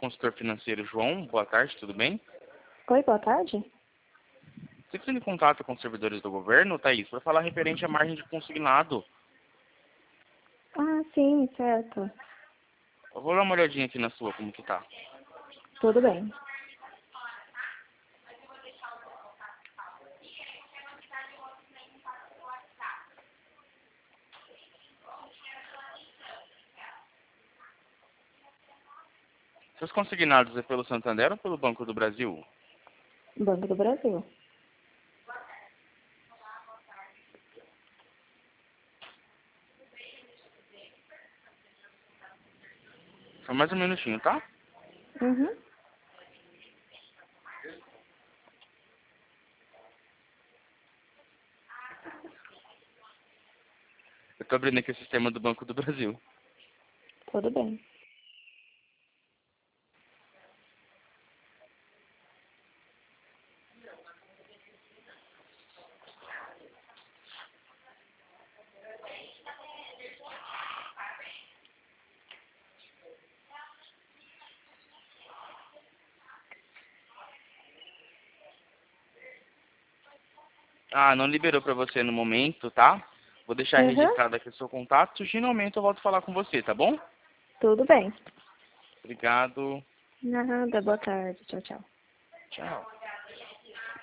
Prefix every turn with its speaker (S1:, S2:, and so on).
S1: consultor financeiro João. Boa tarde, tudo bem?
S2: Oi, boa tarde.
S1: Você precisa de contato com os servidores do governo, Thaís, para falar referente à margem de consignado.
S2: Ah, sim, certo.
S1: Eu vou dar uma olhadinha aqui na sua, como que tá.
S2: Tudo bem.
S1: Seus consignados é pelo Santander ou pelo Banco do Brasil?
S2: Banco do Brasil.
S1: Só mais um minutinho, tá?
S2: Uhum.
S1: Eu tô abrindo aqui o sistema do Banco do Brasil.
S2: Tudo bem.
S1: Ah, não liberou para você no momento, tá? Vou deixar
S2: Uhum.
S1: registrado aqui o seu contato. Surgindo aumento, eu volto a falar com você, tá bom?
S2: Tudo bem.
S1: Obrigado.
S2: Nada, boa tarde. Tchau, tchau.
S1: Tchau.